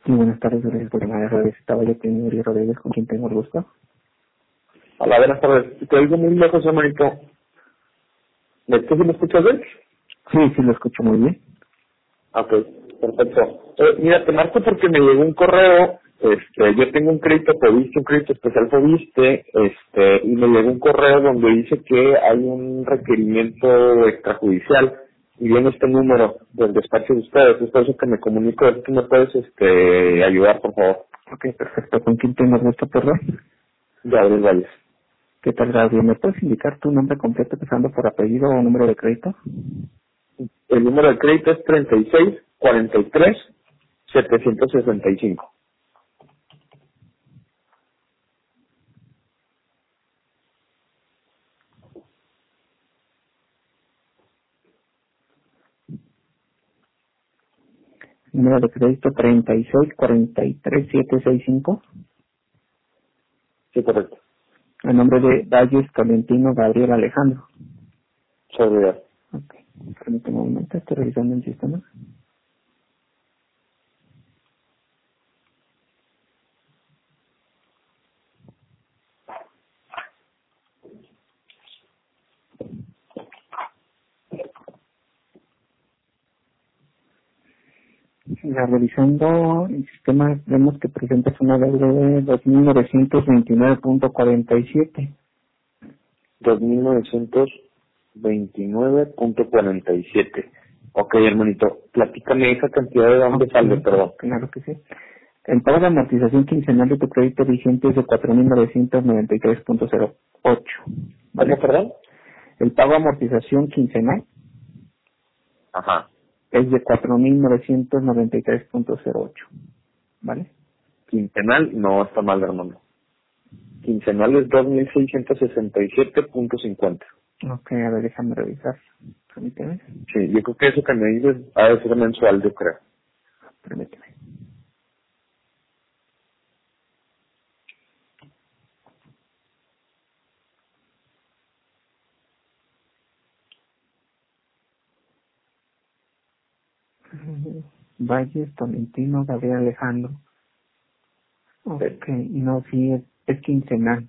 Sí, buenas tardes, gracias por llamar a Rodríguez. Estaba yo con Uri Rodríguez, con quien tengo el gusto. Hola, buenas tardes. Te oigo muy lejos, hermanito. ¿Tú sí me escuchas bien? Sí, sí, lo escucho muy bien. Ok, perfecto. Mira, te marco porque me llegó un correo. Yo tengo un crédito Fobiste, un crédito especial Fobiste, y me llegó un correo donde dice que hay un requerimiento extrajudicial y viene este número del despacho de ustedes. Es por eso que me comunico. ¿Es que me puedes ayudar, por favor? Ok, perfecto. ¿Con quién tengo el gusto, perdón? Gabriel Valles. ¿Qué tal, Gabriel? ¿Me puedes indicar tu nombre completo, empezando por apellido o número de crédito? El número de crédito es 36 43 765. Número de crédito 3643765. Sí, correcto. El nombre de Valles Tolentino Gabriel Alejandro. Seguridad. Ok, permíteme un momento, estoy revisando el sistema. Ya revisando el sistema, vemos que presentas una deuda de 2.929.47. 2929.47. Ok, hermanito, platícame esa cantidad de dónde Ok, sale, perdón. claro que sí. El pago de amortización quincenal de tu crédito vigente es de 4.993.08, ¿Cómo, ¿vale? perdón? El pago de amortización quincenal Ajá. es de 4.993.08, ¿vale? Quincenal, no está mal, hermano. Quincenal es 2667.50. Ok, a ver, déjame revisar. Permíteme, Sí, yo creo que eso que me dices ha de ser mensual, yo creo. permíteme. Valles, Tolentino, Gabriel Alejandro. Sí. Ok, no, sí, es quincenal,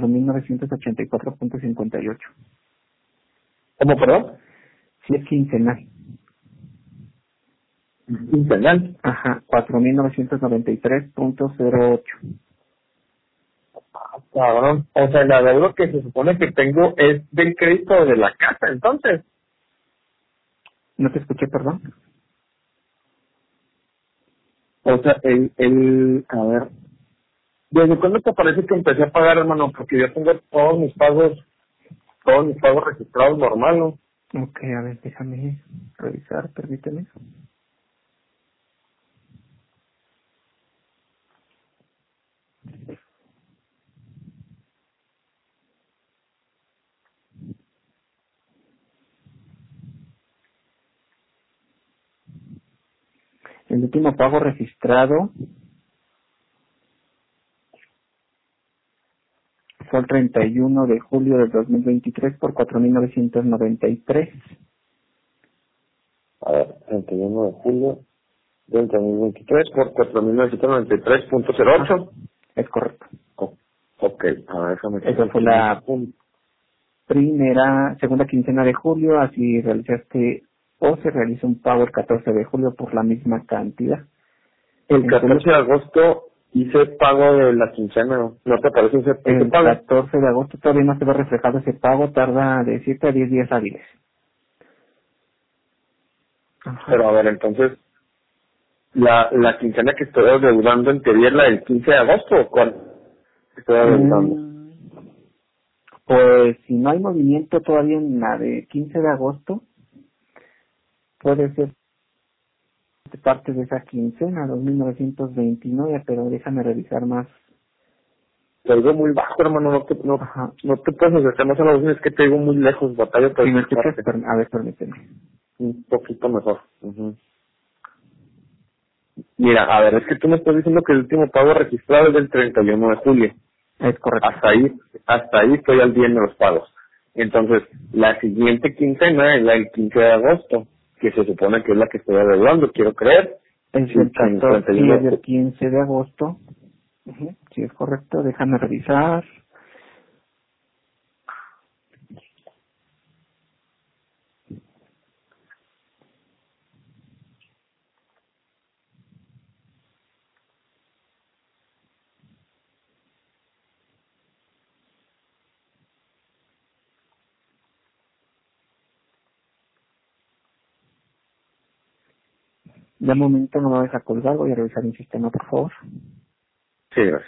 4.984.58. ¿Cómo, perdón? Sí, es quincenal. Quincenal. Ajá, 4.993.08. Ah, cabrón. O sea, la deuda que se supone que tengo es del crédito de la casa, entonces. ¿No te escuché, perdón? O sea, a ver, ¿desde cuándo te parece que empecé a pagar, hermano? Porque yo tengo todos mis pagos registrados normal, ¿no? Ok, a ver, déjame revisar, permíteme. El último pago registrado fue el 31 de julio del 2023 por 4.993. A ver, 31 de julio del 2023 por 4.993.08. Es correcto. Ok, a ver, déjame Esa checar fue aquí mis la apuntes. segunda quincena de julio, así realizaste o se realiza un pago el 14 de julio por la misma cantidad. El En julio, 14 de agosto hice pago de la quincena, ¿no? ¿No te parece ese el pago? 14 de agosto todavía no se ve reflejado ese pago, tarda de 7 a 10 días hábiles. Ajá. Pero a ver, entonces, la quincena que estoy adeudando en teoría es la del 15 de agosto, ¿o cuál estoy adeudando? Mm, Pues si no hay movimiento todavía en la de 15 de agosto, puede ser parte de esa quincena, 2.929, pero déjame revisar más. Te digo muy bajo, hermano, Ajá. no te puedes acercar más a la voz, es que te digo muy lejos, batalla para Si me escuchas, escucharte. a ver, permíteme. Un poquito mejor. Ujú. Mira, a ver, es que tú me estás diciendo que el último pago registrado es del 31 de julio. Es correcto. Hasta ahí estoy al día en los pagos. Entonces, la siguiente quincena es la del 15 de agosto, que se supone que es la que estoy adeudando, quiero creer, Es Sí, del 14, sí, 31 es del 15 de agosto. Sí, es correcto, déjame revisar. De momento no me deja colgar, voy a revisar mi sistema, por favor. Sí, gracias.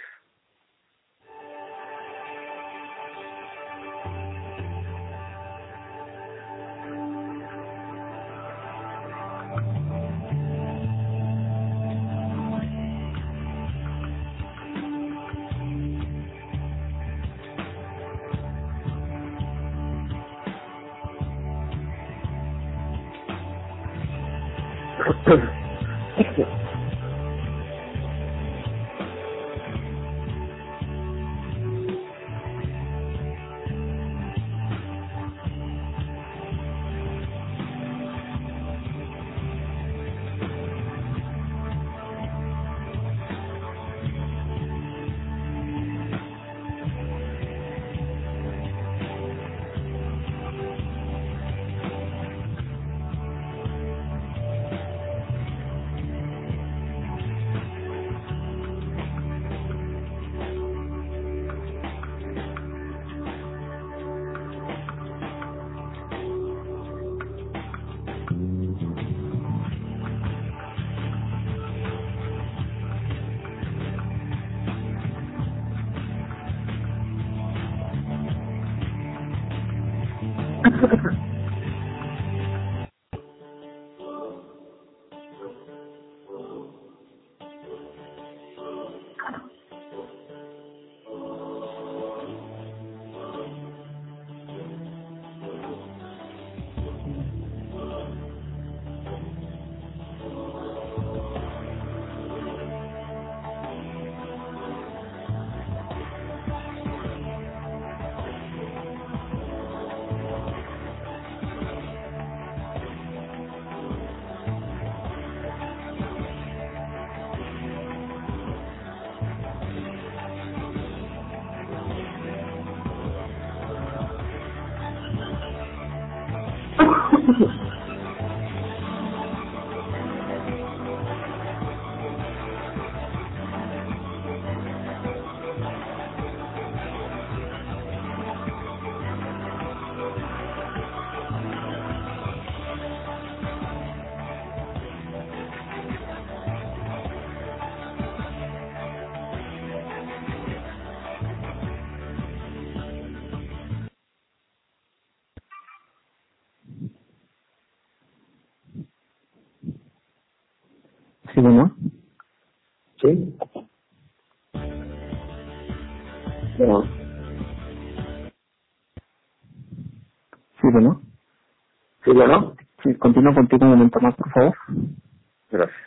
Sí, bueno. ¿Sí? Bueno, Sí, bueno. sí, bueno. Sí, continúo contigo un momento más, por favor. Gracias.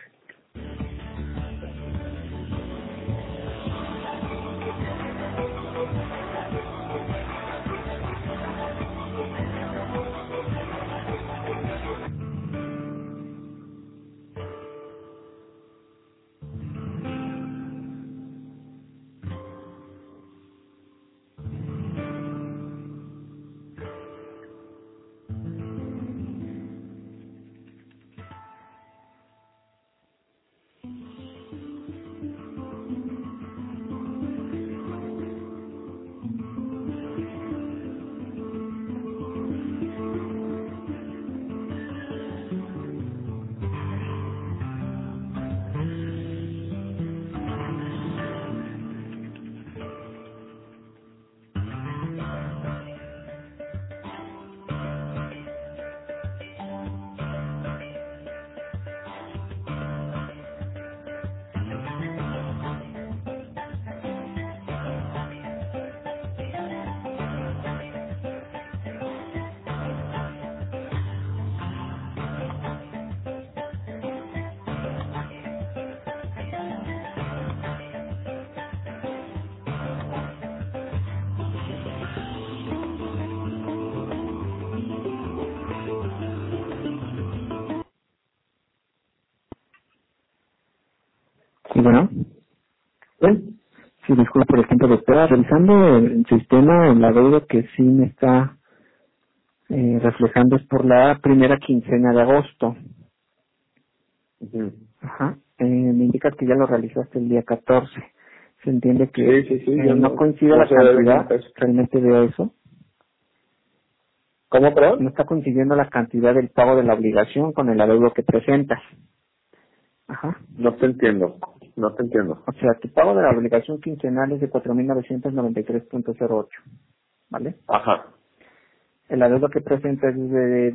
Sí, bueno. ¿Sí? Sí, disculpe por el tiempo de espera. Revisando el sistema, la deuda que sí me está reflejando es por la primera quincena de agosto. Ujú. Ajá. Me indicas que ya lo realizaste el día 14. Se entiende que Sí, yo no coincide no la sé de qué cantidad, peso. realmente veo eso. ¿Cómo, perdón? No está coincidiendo la cantidad del pago de la obligación con el adeudo que presentas. Ajá. No te entiendo. No te entiendo. O sea, tu pago de la obligación quincenal es de 4.993.08, ¿vale? Ajá. El adeudo que presentas es de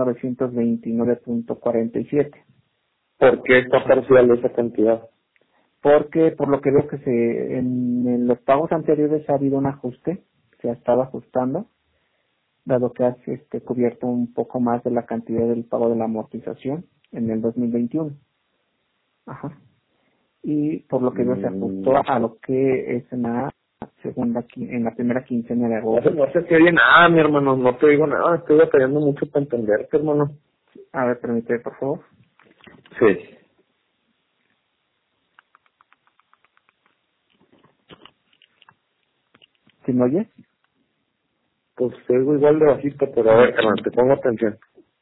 2.929.47. ¿Por qué está parcial esa cantidad? Porque por lo que veo que en los pagos anteriores ha habido un ajuste, se ha estado ajustando, dado que has cubierto un poco más de la cantidad del pago de la amortización en el 2021. Ajá. Y por lo que veo se ajustó a lo que es en la en la primera quincena de agosto. No se te oye nada, mi hermano. No te digo nada. Estoy batallando mucho para entenderte, hermano. A ver, permíteme, por favor. Sí. ¿Sí me oyes? Pues te digo igual de bajito, pero a ver, hermano, te pongo atención.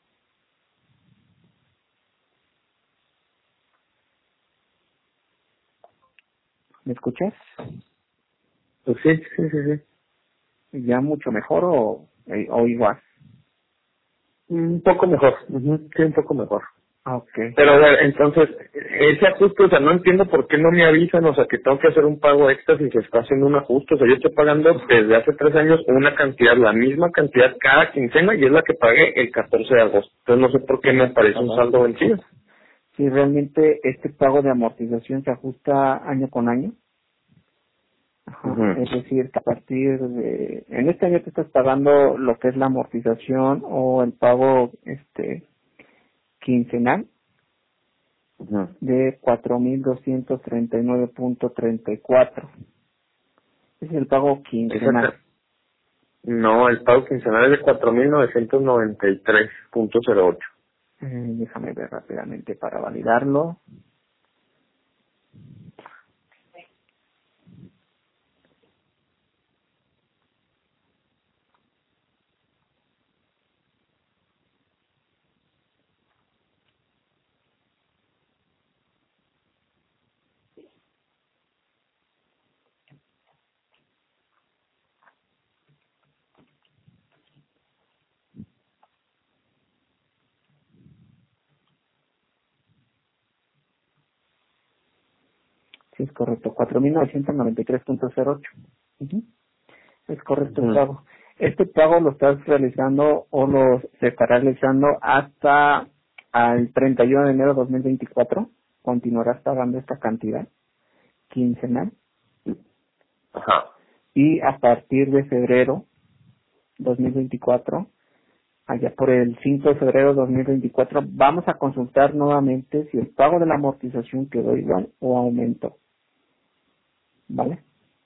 ¿Me escuchas? Pues sí. ¿Ya mucho mejor o igual? Un poco mejor. Sí, un poco mejor. Ah, ok. Pero a ver, entonces, ese ajuste, o sea, no entiendo por qué no me avisan, o sea, que tengo que hacer un pago extra si se está haciendo un ajuste. O sea, yo estoy pagando desde hace 3 años una cantidad, la misma cantidad cada quincena, y es la que pagué el 14 de agosto. Entonces no sé por qué me aparece un saldo vencido. Si realmente este pago de amortización se ajusta año con año. Ajá. Ujú. Es decir, que a partir de... En este año te estás pagando lo que es la amortización o el pago quincenal Ujú. de 4.239.34. Ese es el pago quincenal. Exacto. No, el pago quincenal es de 4.993.08. Déjame ver rápidamente para validarlo. Sí, es correcto. 4.993.08. Ujú. Es correcto el Ujú. pago. Este pago lo estás realizando o se estará realizando hasta al 31 de enero de 2024. Continuarás pagando esta cantidad quincenal. Ajá. Y a partir de febrero 2024, allá por el 5 de febrero de 2024, vamos a consultar nuevamente si el pago de la amortización quedó igual o aumentó. ¿Vale?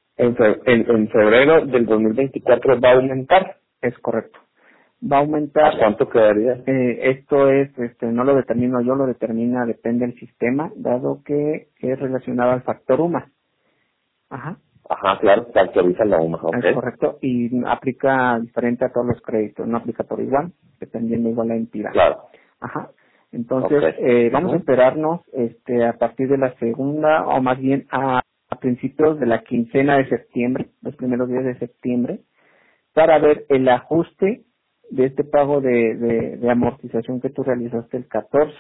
En febrero del 2024 va a aumentar. Es correcto. Va a aumentar. ¿A cuánto quedaría? Esto es, no lo determino yo, lo determina, depende del sistema, dado que es relacionado al factor UMA. Ajá. Ajá, claro, se actualiza la UMA, ok. Es correcto. Y aplica diferente a todos los créditos, no aplica por igual, dependiendo igual la entidad. Claro. Ajá. Entonces, Ok. vamos a esperarnos a partir de la segunda, o más bien a principios de la quincena de septiembre, los primeros días de septiembre, para ver el ajuste de este pago de amortización que tú realizaste el 14.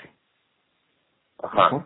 Ajá. Ajá.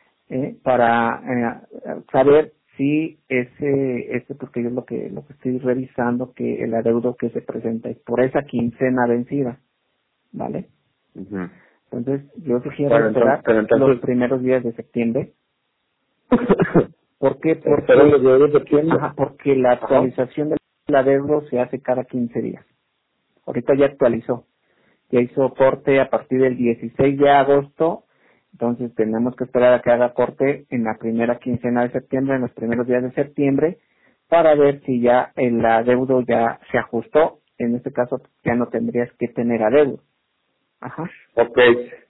Para saber si porque yo lo que estoy revisando, que el adeudo que se presenta es por esa quincena vencida, ¿vale? Ujú. Entonces, yo sugiero Bueno, esperar entonces, los primeros días de septiembre. ¿Por qué? espero los días de septiembre. Porque la Ajá. actualización del adeudo se hace cada 15 días. Ahorita ya actualizó. Ya hizo corte a partir del 16 de agosto. Entonces tenemos que esperar a que haga corte en la primera quincena de septiembre, en los primeros días de septiembre, para ver si ya el adeudo ya se ajustó. En este caso ya no tendrías que tener adeudo. Ajá. Ok,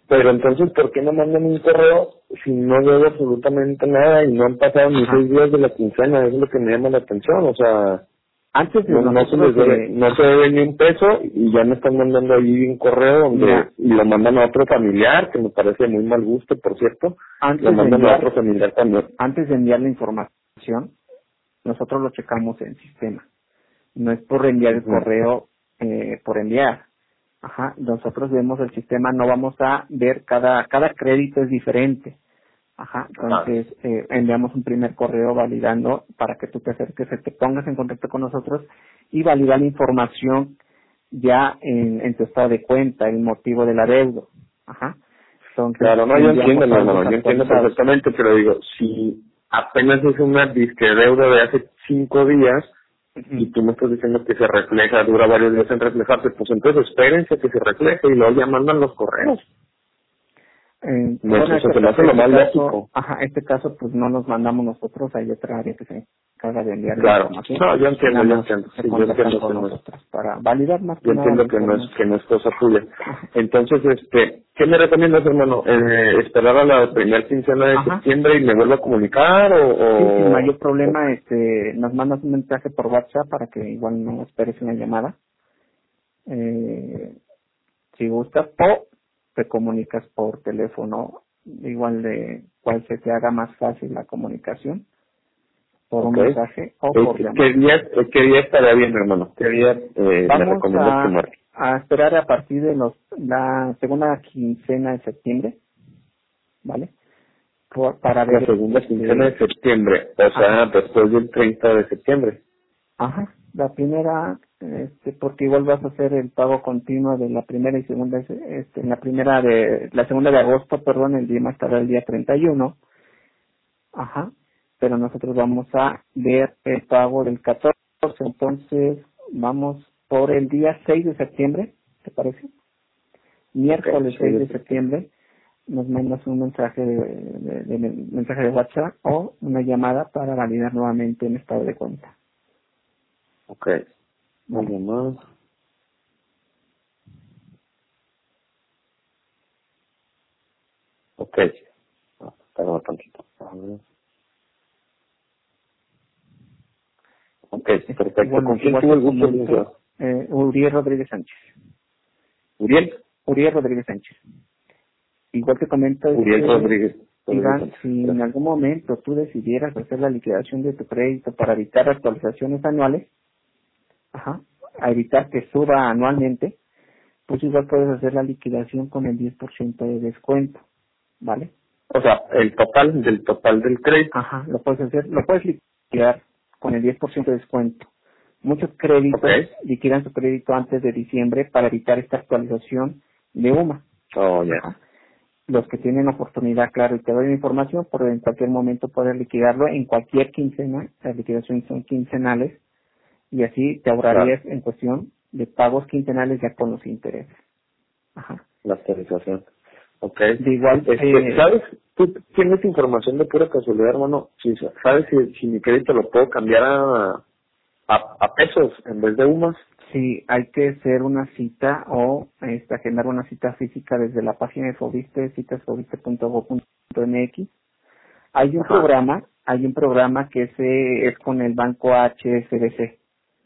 Pero entonces, ¿por qué no mandan un correo si no debo absolutamente nada y no han pasado ni 6 días de la quincena? Eso es lo que me llama la atención, o sea, Antes de no se les debe, no se debe ni un peso y ya me están mandando ahí un correo donde y lo mandan a otro familiar, que me parece muy mal gusto, por cierto, lo mandan a otro familiar también. Antes de enviar la información, nosotros lo checamos en el sistema. No es por enviar el correo por enviar. Ajá, nosotros vemos el sistema, no vamos a ver cada crédito es diferente. Ajá, entonces enviamos un primer correo validando para que tú te acerques, te pongas en contacto con nosotros y validar la información ya en tu estado de cuenta, el motivo del adeudo. Ajá. Entonces, claro, no, yo entiendo, mi hermano, yo entiendo perfectamente, pero digo, si apenas es una disque deuda de hace 5 días, y tú me estás diciendo que se refleja, dura varios días en reflejarse, pues entonces espérense que se refleje y luego ya mandan los correos. Bueno, eso se me hace lo más lógico. Ajá, este caso pues no nos mandamos nosotros, hay otra área que se encarga de enviar la información. No, yo entiendo. Sí, yo entiendo con nosotros para validar más yo entiendo que no es cosa tuya. Entonces, ¿qué me recomiendas, hermano? ¿Esperar a la primera quincena de septiembre y me vuelvo a comunicar o...? Sí, sin mayor problema, nos mandas un mensaje por WhatsApp para que igual no esperes una llamada. Si gustas, o te comunicas por teléfono, igual de cuál se te haga más fácil la comunicación, por un mensaje o por llamada. ¿Qué día estaría bien, hermano? ¿Qué día me recomiendas que marque? A esperar a partir de la segunda quincena de septiembre, ¿vale? Para ver la segunda quincena de septiembre, o sea, después del 30 de septiembre. Ajá, la primera, porque igual vas a hacer el pago continuo de la primera y segunda, la segunda de agosto, perdón, el día más tarde el día 31. Ajá, pero nosotros vamos a ver el pago del 14, entonces vamos por el día 6 de septiembre, ¿te parece? Miércoles 6 de septiembre, nos mandas un mensaje mensaje de WhatsApp o una llamada para validar nuevamente el estado de cuenta. Vamos más. Espera tantito. Perfecto. Bueno, ¿Con quién tuvo el gusto, licenciado? Uriel Rodríguez Sánchez. Uriel Rodríguez Sánchez. Igual te comento, Uriel Rodríguez. Iván, si en algún momento tú decidieras hacer la liquidación de tu crédito para evitar actualizaciones anuales, a evitar que suba anualmente, pues igual puedes hacer la liquidación con el 10% de descuento, ¿vale? O sea, el total del crédito. Lo puedes hacer, lo puedes liquidar con el 10% de descuento. Muchos créditos liquidan su crédito antes de diciembre para evitar esta actualización de UMA. Los que tienen oportunidad, claro, y te doy la información, por en cualquier momento poder liquidarlo en cualquier quincena. Las liquidaciones son quincenales y así te ahorrarías en cuestión de pagos quincenales ya con los intereses. La actualización. De igual, ¿sabes? ¿Tú tienes información de pura casualidad, hermano? Sí, ¿sabes si mi crédito lo puedo cambiar a pesos en vez de UMAS? Sí, hay que hacer una cita o agendar una cita física desde la página de Fobiste, citasfobiste.gov.mx. Hay un programa que es con el banco HSBC.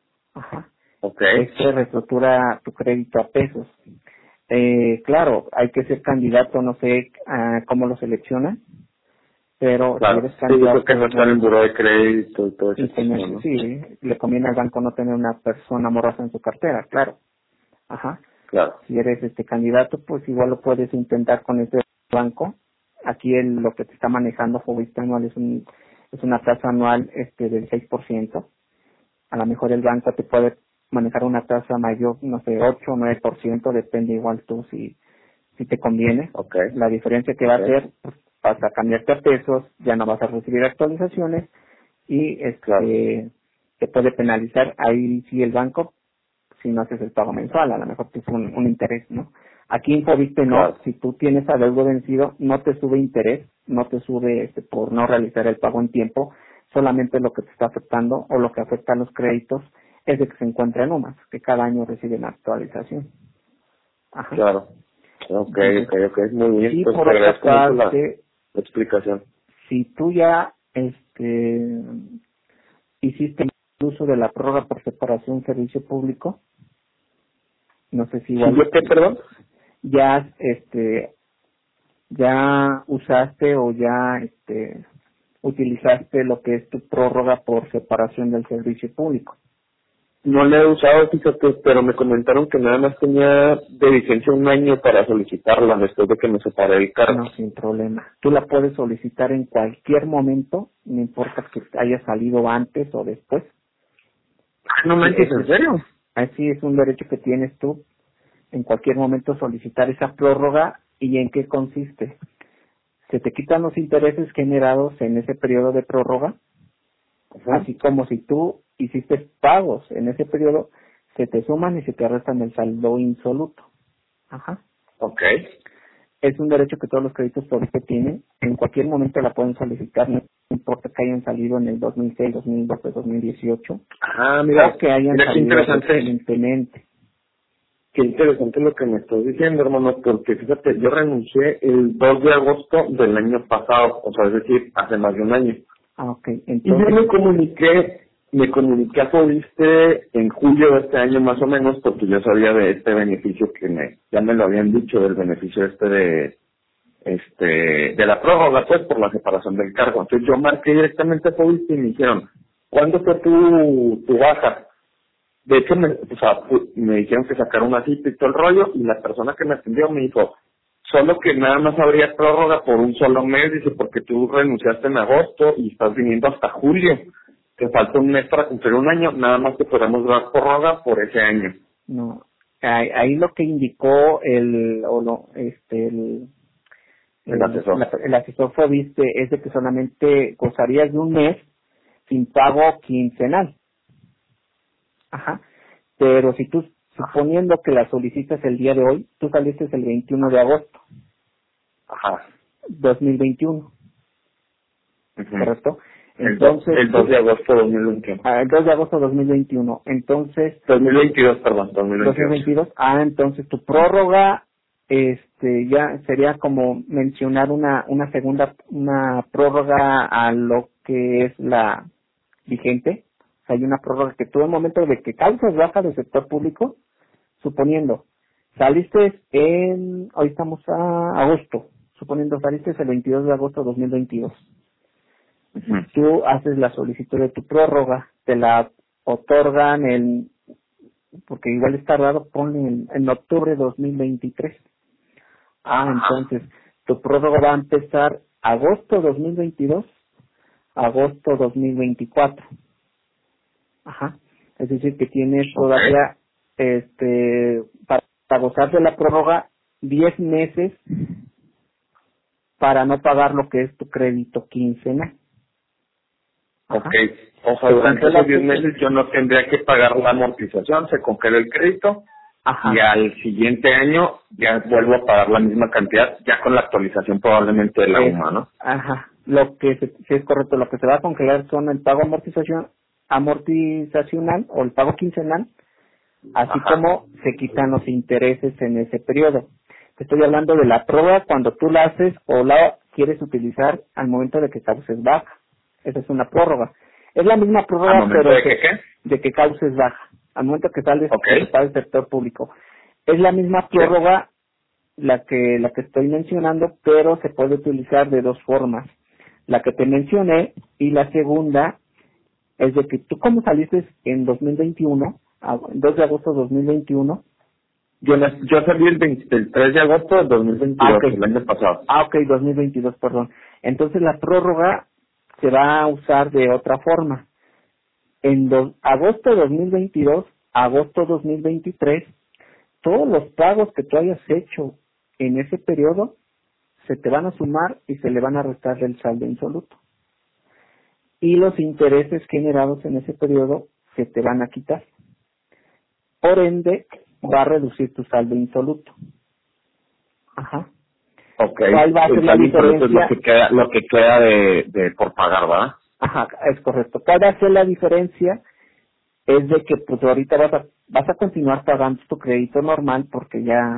Este reestructura tu crédito a pesos. Claro, hay que ser candidato, no sé cómo lo seleccionan, pero si eres candidato, sí, que no estar en buró de crédito y todo eso. Sí, le conviene al banco no tener una persona morosa en su cartera, claro. Si eres candidato, pues igual lo puedes intentar con ese banco. Aquí lo que te está manejando Fobiste anual es una tasa anual del 6%. A lo mejor el banco te puede manejar una tasa mayor, no sé, 8 o 9%, depende igual tú si te conviene. La diferencia que va a hacer, pues, vas a cambiarte a pesos, ya no vas a recibir actualizaciones y te puede penalizar ahí sí el banco si no haces el pago mensual, a lo mejor te sube un interés, ¿no? Aquí en Fobiste no, si tú tienes adeudo vencido, no te sube interés, no te sube por no realizar el pago en tiempo, solamente lo que te está afectando o lo que afecta a los créditos es de que se encuentra en UMAS, que cada año reciben actualización. Ok, Entonces, muy bien. y Pues por te otra agradezco mucho parte, la explicación. si tú ya hiciste el uso de la prórroga por separación servicio público, no sé si ¿Sí igual yo qué, perdón? ya ya usaste o ya utilizaste lo que es tu prórroga por separación del servicio público. No la he usado, fíjate, pero me comentaron que nada más tenía de vigencia un año para solicitarla después de que me separé del cargo. No, sin problema. Tú la puedes solicitar en cualquier momento, no importa que haya salido antes o después. No Sí, manches, ¿en serio? así es un derecho que tienes tú en cualquier momento solicitar esa prórroga. ¿Y en qué consiste? Se te quitan los intereses generados en ese periodo de prórroga, Ajá. así como si tú hiciste pagos en ese periodo, se te suman y se te restan el saldo insoluto. Ajá. Ok. Es un derecho que todos los créditos públicos tienen. En cualquier momento la pueden solicitar, no importa que hayan salido en el 2006, 2012, 2018, Ah, o que hayan mira qué salido interesante, recientemente. qué interesante lo que me estás diciendo, hermano, porque fíjate, yo renuncié el 2 de agosto del año pasado, o sea, es decir, hace más de un año. Ah, ok. Y yo Entonces, me comuniqué a Fobiste en julio de este año más o menos, porque yo sabía de este beneficio ya me lo habían dicho, del beneficio de la prórroga, pues, por la separación del cargo. Entonces yo marqué directamente a Fobiste y me dijeron, ¿cuándo fue tu baja? De hecho, me dijeron que sacaron una cita y todo el rollo, y la persona que me atendió me dijo, solo que nada más habría prórroga por un solo mes, dice, porque tú renunciaste en agosto y estás viniendo hasta julio. Te falta un mes para cumplir un año, nada más que podemos dar prórroga por ese año. no. Ahí lo que indicó El asesor. el asesor Fobiste es de que solamente gozarías de un mes sin pago quincenal. Ajá. Pero si tú, suponiendo que la solicitas el día de hoy, tú saliste el 21 de agosto, Ajá. 2021, Ujú. ¿correcto? El Entonces, 2 de agosto de 2021. el 2 de agosto de 2021, entonces, 2022, perdón, 2022. 2022, entonces tu prórroga, ya sería como mencionar una prórroga a lo que es la vigente. O sea, hay una prórroga que tú en el momento de que causas baja del sector público, suponiendo, saliste hoy estamos a agosto, suponiendo saliste el 22 de agosto de 2022. Ujú. Tú haces la solicitud de tu prórroga, te la otorgan porque igual es tardado, ponle en octubre de 2023. Entonces, tu prórroga va a empezar agosto 2022, agosto 2024. Ajá. Es decir, que tienes todavía, para gozar de la prórroga, 10 meses para no pagar lo que es tu crédito quincenal. Ajá. Ok. O sea, durante esos 10 meses yo no tendría que pagar la amortización, se congela el crédito. Ajá. Y al siguiente año ya vuelvo a pagar la misma cantidad, ya con la actualización probablemente de la UMA, ¿no? Ajá. Si es correcto, lo que se va a congelar son el pago amortizacional o el pago quincenal, así como se quitan los intereses en ese periodo. Te estoy hablando de la prórroga cuando tú la haces o la quieres utilizar al momento de que causes baja. Esa es una prórroga. Es la misma prórroga, pero de que causes baja. Al momento que sales del sector público. Es la misma prórroga la que estoy mencionando, pero se puede utilizar de dos formas. La que te mencioné y la segunda es de que tú como saliste en 2021, 2 de agosto de 2021. Yo salí el 3 de agosto de 2022, el año pasado. 2022, perdón. Entonces la prórroga se va a usar de otra forma. En agosto de 2022, agosto 2023, todos los pagos que tú hayas hecho en ese periodo se te van a sumar y se le van a restar del saldo insoluto. Y los intereses generados en ese periodo se te van a quitar. Por ende, va a reducir tu saldo insoluto. Ajá. Okay. ¿Cuál va a ser la diferencia? Es lo que queda de por pagar, ¿verdad? Ajá, es correcto. ¿Cuál va a ser la diferencia? Es de que pues ahorita vas a continuar pagando tu crédito normal porque ya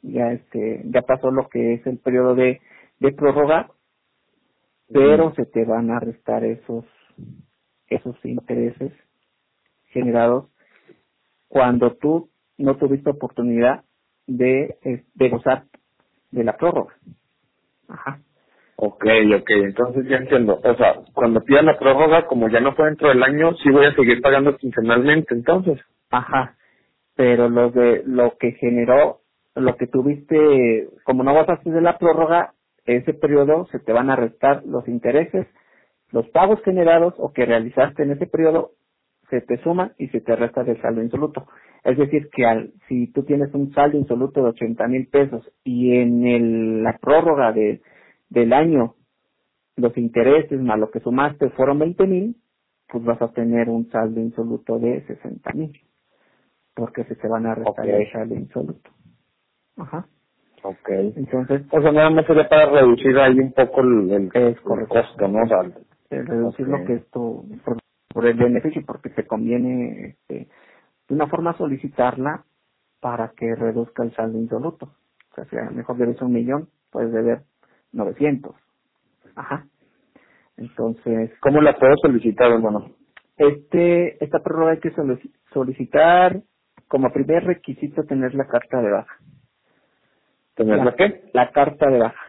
ya pasó lo que es el periodo de prórroga, pero se te van a restar esos intereses generados cuando tú no tuviste oportunidad de gozar de la prórroga. Ajá. Okay, entonces ya entiendo. O sea, cuando pida la prórroga, como ya no fue dentro del año, sí voy a seguir pagando quincenalmente, entonces. Ajá. Pero lo que generó, lo que tuviste, como no vas a hacer de la prórroga, ese periodo se te van a restar los intereses, los pagos generados o que realizaste en ese periodo, se te suman y se te resta del saldo insoluto. Es decir, que si tú tienes un saldo insoluto de 80,000 pesos y en la prórroga del año los intereses más lo que sumaste fueron 20,000, pues vas a tener un saldo insoluto de 60,000, porque se te van a restar el saldo insoluto. Ajá. Okay. Entonces, o sea, nada más sería para reducir ahí un poco el costo, ¿no? O sea, reducir lo que es por el beneficio, porque te conviene de una forma solicitarla para que reduzca el saldo insoluto. O sea, si a lo mejor debes 1,000,000, puedes deber 900. Ajá. Entonces, ¿cómo la puedo solicitar, hermano? esta prórroga hay que solicitar como primer requisito tener la carta de baja. ¿Tener la qué? La carta de baja.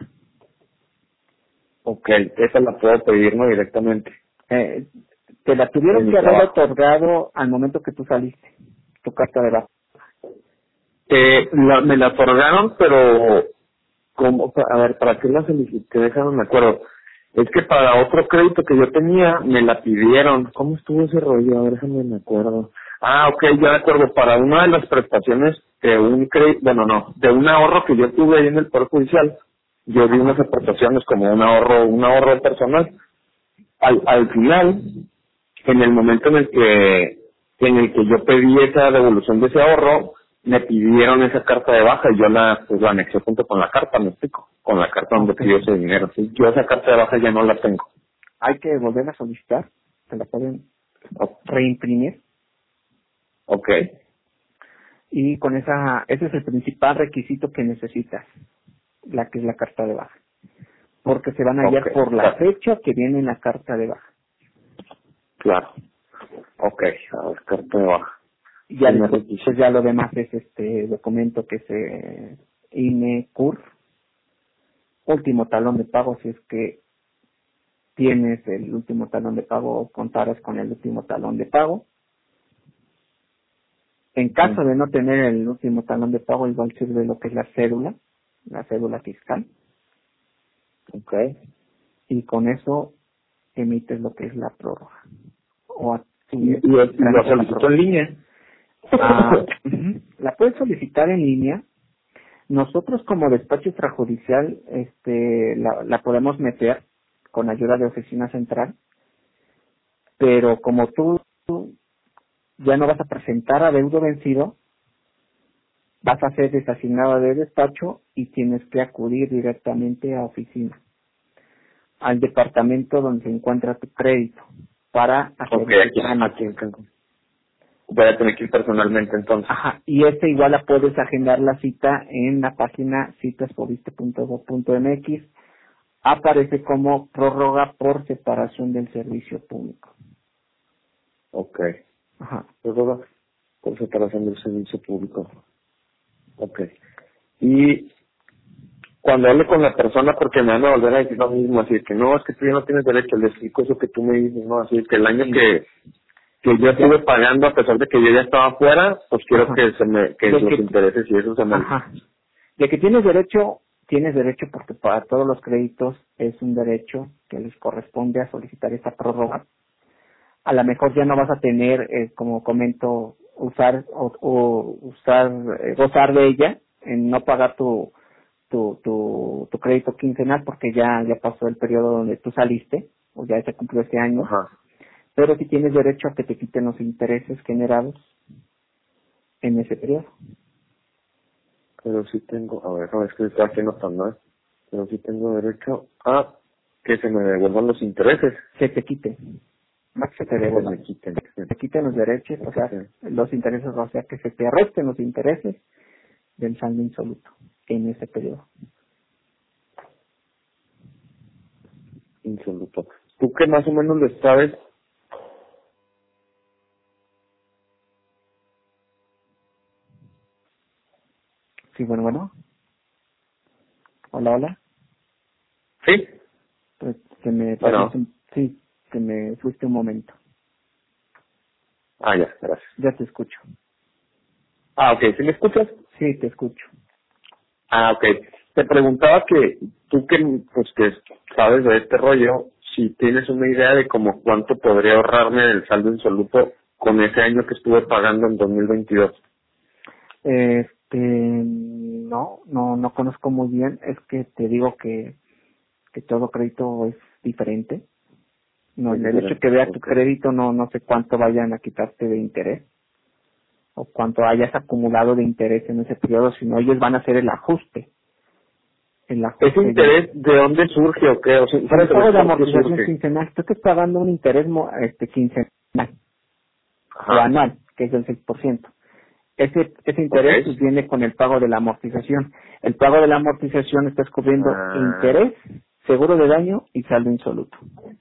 Okay, esa la puedo pedir, ¿no? Directamente. Te la tuvieron que haber otorgado al momento que tú saliste, tu carta de baja. Me la otorgaron, pero ¿cómo? A ver, ¿para qué la solicité? Déjame me acuerdo. Es que para otro crédito que yo tenía, me la pidieron. ¿Cómo estuvo ese rollo? A ver, déjame me acuerdo. Ah, okay, ya me acuerdo. Para una de las prestaciones de un crédito, de un ahorro que yo tuve ahí en el Poder Judicial, yo di unas aportaciones como un ahorro personal. Al final, en el momento en el que yo pedí esa devolución de ese ahorro, me pidieron esa carta de baja y yo la anexé junto con la carta, me explico, con la carta donde pidió ese dinero. ¿Sí? Yo esa carta de baja ya no la tengo. Hay que volver a solicitar, te la pueden reimprimir. Okay. Y con ese es el principal requisito que necesitas, la que es la carta de baja. Porque se van a guiar por la fecha que viene en la carta de baja. Claro. Okay, a ver, carta de baja. Y ya después, pues ya lo demás es documento que es INE, CUR, último talón de pago, si es que tienes el último talón de pago o contaras con el último talón de pago. En caso de no tener el último talón de pago, igual sirve lo que es la cédula fiscal. Okay. Y con eso emites lo que es la prórroga. ¿Y lo solicito en línea? La puedes solicitar en línea. Nosotros como despacho extrajudicial la podemos meter con ayuda de oficina central, pero como tú ya no vas a presentar adeudo vencido, vas a ser desasignado de despacho y tienes que acudir directamente a oficina, al departamento donde se encuentra tu crédito, para hacer aquí en Cancún. Voy a tener que ir personalmente entonces. Ajá, y igual la puedes agendar la cita en la página citasfobiste.gov.mx. Aparece como prórroga por separación del servicio público. Okay. Ajá. Prórroga por separación del servicio público. Okay. Y cuando hable con la persona, porque me van a volver a decir lo mismo, así que no, es que tú ya no tienes derecho, le explico eso que tú me dices, no, así que el año que yo estuve pagando a pesar de que yo ya estaba fuera, pues quiero que los intereses y eso se me... Ajá. De que tienes derecho porque para todos los créditos es un derecho que les corresponde a solicitar esta prórroga. A lo mejor ya no vas a tener, como comento, gozar de ella, en no pagar tu crédito quincenal porque ya pasó el periodo donde tú saliste, o ya se cumplió este año. Ajá. Pero sí tienes derecho a que te quiten los intereses generados en ese periodo. Pero sí tengo, a ver, no, es que estoy aquí notando, pero sí tengo derecho a que se me devuelvan los intereses. Se te quiten. No que se te devuelvan. Se me quiten. Se te quiten los derechos, o sea, los intereses, o sea, que se te resten los intereses del saldo insoluto. en ese periodo. Insoluto. ¿Tú qué más o menos le sabes? Sí, bueno. Hola. ¿Sí? Pues se me Bueno. sí, se me fuiste un momento. Ah, ya, gracias. Ya te escucho. Ah, ok, ¿sí me escuchas? Sí, te escucho. Ah, ok. Te preguntaba que tú que sabes de este rollo, si tienes una idea de como cuánto podría ahorrarme el saldo insoluto con ese año que estuve pagando en 2022. No conozco muy bien. Es que te digo que todo crédito es diferente. No, Es en el hecho diferente. que vea tu Ok. crédito, no sé cuánto vayan a quitarte de interés o cuánto hayas acumulado de interés en ese periodo, sino ellos van a hacer el ajuste. El ¿Ese ajuste ya. interés de dónde surge o qué? O sea, Para el pago de ¿por qué amortización surge? quincenal, tú estás pagando un interés quincenal o Ajá. anual, que es del 6%. Ese Ok. interés pues, viene con el pago de la amortización. El pago de la amortización estás cubriendo Ah, interés, seguro de daño y saldo insoluto.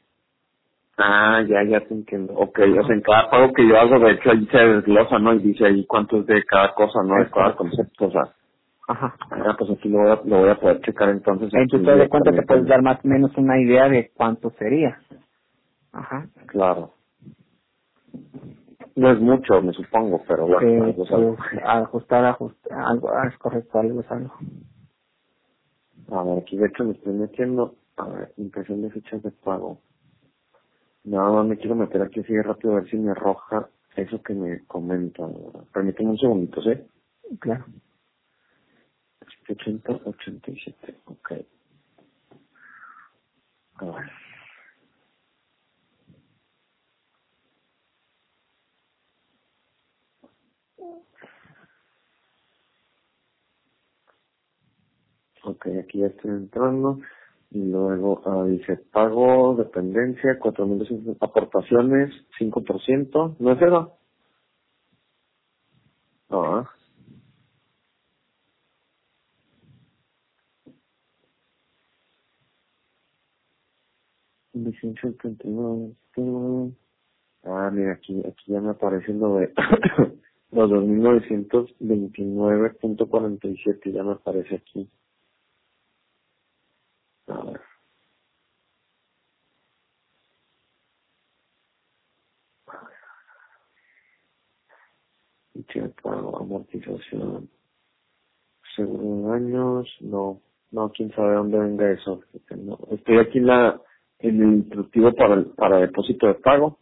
ya te entiendo. Ok, o Ajá, sea, en cada pago que yo hago, de hecho, ahí se desglosa, ¿no? Y dice ahí cuánto es de cada cosa, ¿no? es De cada correcto. concepto, o sea. Ajá. Pues aquí lo voy a poder checar entonces En tu aquí estado de cuenta te puedes directamente. dar más o menos una idea de cuánto sería. Ajá. Claro. No es mucho, me supongo, pero bueno, algo es algo. Pues algo, es correcto, algo es algo. A ver, aquí de hecho me estoy metiendo, a ver, impresión de fechas de pago. No, me quiero meter aquí así de rápido a ver si me arroja eso que me comenta. Permíteme un segundito, ¿sí? Claro. 80, 87, ok. A ver. Ok, aquí ya estoy entrando. Y luego dice pago, dependencia, 4.200 aportaciones, 5%. ¿No es eso? Ah, 18.39. Mira, aquí ya me aparece lo de los 2.929.47, ya me aparece aquí. A ver, ficha de pago, amortización, seguro de daños, no, quién sabe dónde venga eso. No, estoy aquí en el instructivo para depósito de pago,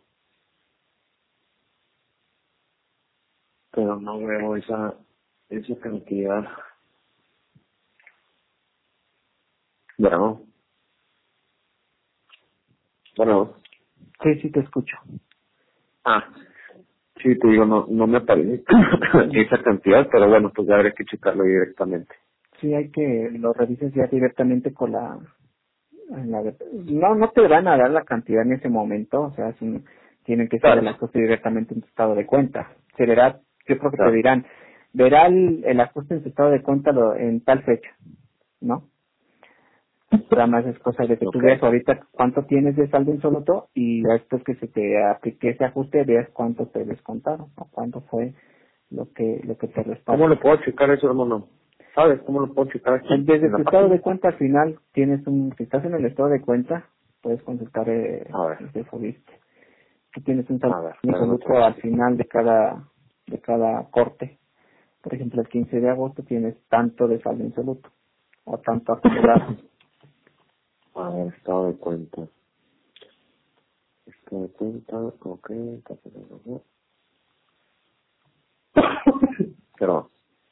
pero no veo esa cantidad. Bueno, bueno. Sí, te escucho. Ah, sí, te digo, no me aparece esa cantidad, pero bueno, pues ya habrá que checarlo directamente. Sí, hay que lo revises ya directamente con no te van a dar la cantidad en ese momento, o sea, tienen que hacer Claro, el ajuste directamente en tu estado de cuenta. Se verá, yo creo que te claro. dirán, verá el ajuste en tu estado de cuenta en tal fecha, ¿no? Nada más es cosa de que tú Ok. veas ahorita cuánto tienes de saldo insoluto y después que se te aplique ese ajuste veas cuánto te descontaron o cuánto fue lo que te ¿Cómo restaron. lo puedo checar eso, hermano? ¿Sabes cómo lo puedo checar aquí, Desde en la tu estado página? de cuenta al final si estás en el estado de cuenta, puedes consultar A ver, el Fobiste. Tú tienes un saldo espérame insoluto al tantito. final de cada corte. Por ejemplo, el 15 de agosto tienes tanto de saldo insoluto o tanto acumulado. A ver, estado de cuenta. Estado de cuenta, ok, pero,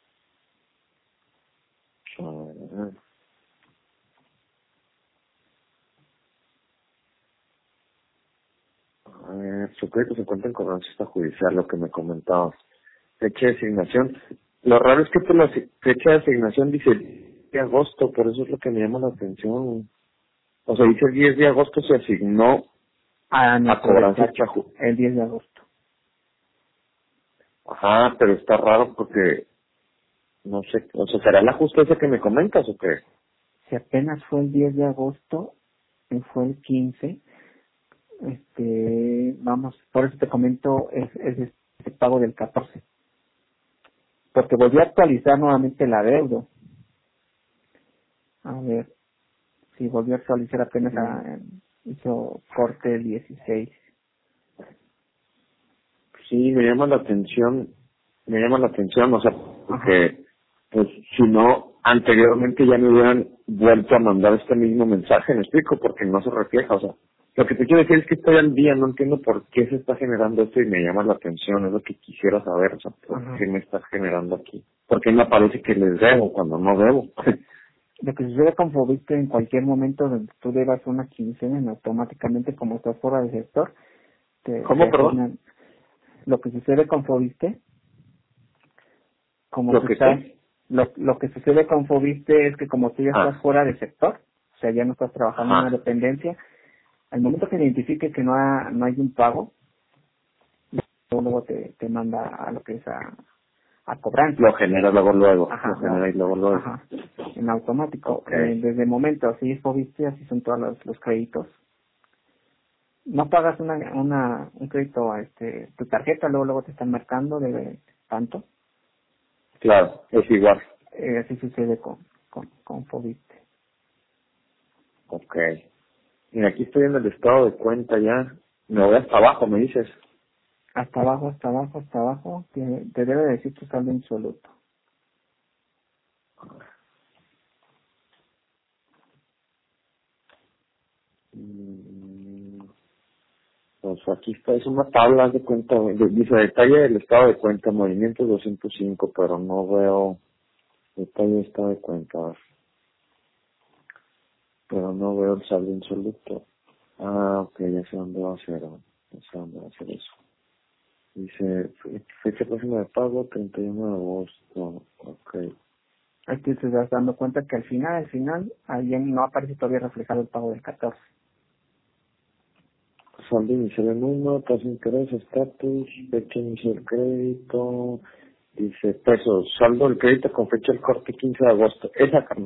a ver, su crédito se encuentra en cobranza judicial, lo que me comentabas. Fecha de asignación. Lo raro es que por la fecha de asignación dice el 10 de agosto, por eso es lo que me llama la atención. O sea, dice el 10 de agosto se asignó No, a correcto, cobranza chajú. el 10 de agosto. Ajá, pero está raro porque No sé, o sea, ¿será el ajuste ese que me comentas o qué? Si apenas fue el 10 de agosto, y fue el 15, vamos, por eso te comento, es este pago del 14, porque volví a actualizar nuevamente el adeudo. A ver, si volvió a actualizar apenas hizo corte el 16. Sí, me llama la atención, o sea, porque, pues, si no, anteriormente ya me hubieran vuelto a mandar este mismo mensaje, me explico, porque no se refleja, o sea, lo que te quiero decir es que estoy al día, no entiendo por qué se está generando esto y me llama la atención, es lo que quisiera saber, o sea, por qué me está generando aquí, por qué me aparece que les debo cuando no debo. Lo que sucede con Fobiste en cualquier momento donde tú debas una quincena, automáticamente como estás fuera del sector, te ¿Cómo, perdón? asignan. Lo que sucede con Fobiste, como ¿Lo tú que estás, qué? lo que sucede con Fobiste es que como tú ya estás Ah, fuera del sector, o sea, ya no estás trabajando en una ajá, dependencia, al momento que identifique que no hay un pago, luego te manda a lo que es a cobranza. lo genera luego, Ajá, lo genera y luego. ajá, en automático. Ok, Desde el momento, así es Fobiste, así son todos los créditos. No pagas un crédito a tu tarjeta, luego te están marcando de tanto. claro, es igual. Así sucede con Fobiste. Ok. Mira, aquí estoy en el estado de cuenta ya. Me voy hasta abajo, me dices. Hasta abajo, hasta abajo, hasta abajo, te debe decir tu saldo insoluto. Mm, Pues aquí está, es una tabla de cuenta, dice detalle del estado de cuenta, movimiento 205, pero no veo detalle del estado de cuenta, a ver, pero no veo el saldo insoluto. Ah, ok, ya sé dónde va a ser, ya sé dónde va a ser eso. Dice, fecha próxima de pago, 31 de agosto, ok. Aquí te estás dando cuenta que al final, ahí no aparece todavía reflejado el pago del 14. Saldo inicial en 1, tasa de interés, estatus, fecha inicial del crédito, dice pesos, saldo del crédito con fecha del corte 15 de agosto. Esa, Carmen.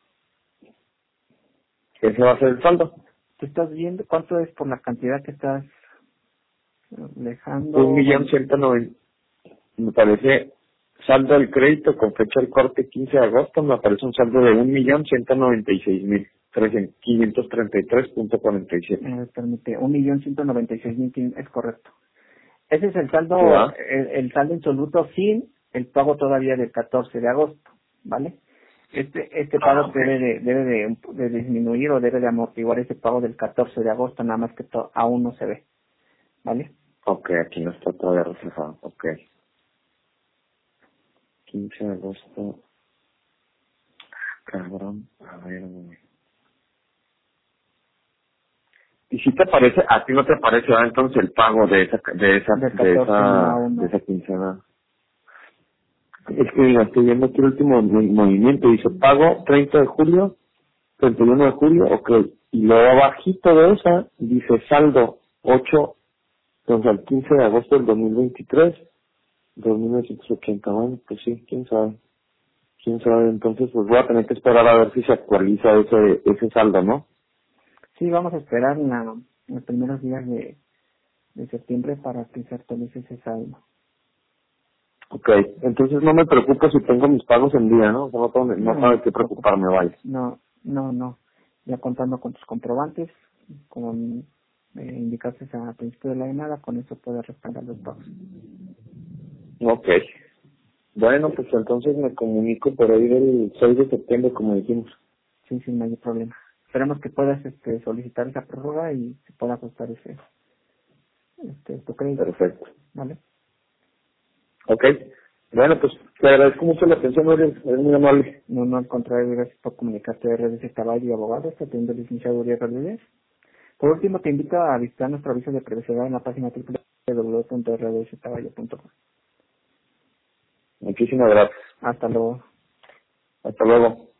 Ese va a ser el saldo. ¿Tú estás viendo cuánto es por la cantidad que estás Un dejando? millón Bueno, ciento noventa, me parece saldo del crédito con fecha del corte 15 de agosto, me aparece un saldo de 1.196.533.47. permite, 1.196.000 es correcto. Ese es el ¿Sí saldo, va? el saldo insoluto sin el pago todavía del 14 de agosto, ¿vale? Este Ah, pago ok. debe de disminuir o debe de amortiguar ese pago del 14 de agosto, nada más que aún no se ve, ¿vale? Ok, aquí no está todavía reflejado. Ok. 15 de agosto, cabrón. A ver, güey. ¿Y si te parece, a ti no te parece entonces el pago de Del 14 no, aún de no. esa quincena? Es que mira, estoy viendo aquí el último movimiento, dice pago 30 de julio, 31 de julio, ok. Y luego abajito de esa dice saldo 8, entonces al 15 de agosto del 2023, 2.980, bueno, pues sí, quién sabe, entonces pues voy a tener que esperar a ver si se actualiza ese saldo, ¿no? Sí, vamos a esperar en los primeros días de septiembre para que se actualice ese saldo. Ok, entonces no me preocupo si tengo mis pagos en día, ¿no? O sea, no No, tengo no de te qué preocupes. preocuparme, vaya. No. Ya contando con tus comprobantes, con indicaste a principio de la llamada, con eso puedes respaldar los pagos. Ok. Bueno, pues entonces me comunico por ahí del 6 de septiembre, como dijimos. Sí, no hay problema. Esperemos que puedas solicitar esa prórroga y se pueda ajustar tu crédito, Perfecto. ¿vale? Ok. Bueno, pues te agradezco mucho la atención, Uriel. Eres muy amable. No, al contrario, gracias por comunicarte de redes de Caballo y Abogados, te atiende el licenciado Uriel Rodríguez. Por último, te invito a visitar nuestro aviso de privacidad en la página www.rdcaballo.com. Muchísimas gracias. Hasta luego. Hasta luego.